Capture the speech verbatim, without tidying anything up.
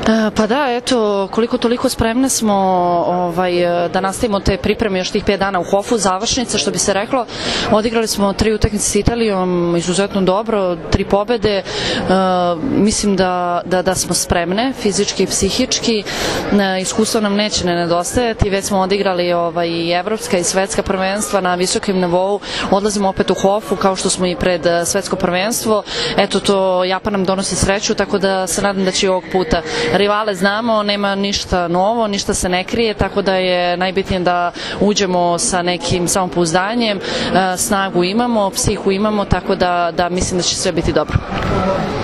Pa da, eto, koliko toliko spremne smo ovaj, da nastavimo te pripreme još tih pet dana u Hofu, završnice, što bi se reklo. Odigrali smo tri utakmice s Italijom, izuzetno dobro, tri pobede. E, mislim da, da, da smo spremne, fizički i psihički. E, iskustvo nam neće ne nedostajati, već smo odigrali ovaj, i evropska i svetska prvenstva na visokim nivou. Odlazimo opet u Hofu, kao što smo i pred svetsko prvenstvo. Eto, to Japan nam donosi sreću, tako da se nadam da će i ovog puta. Rivale znamo, nema ništa novo, ništa se ne krije, tako da je najbitnije da uđemo sa nekim samopouzdanjem, snagu imamo, psihu imamo, tako da, da mislim da će sve biti dobro.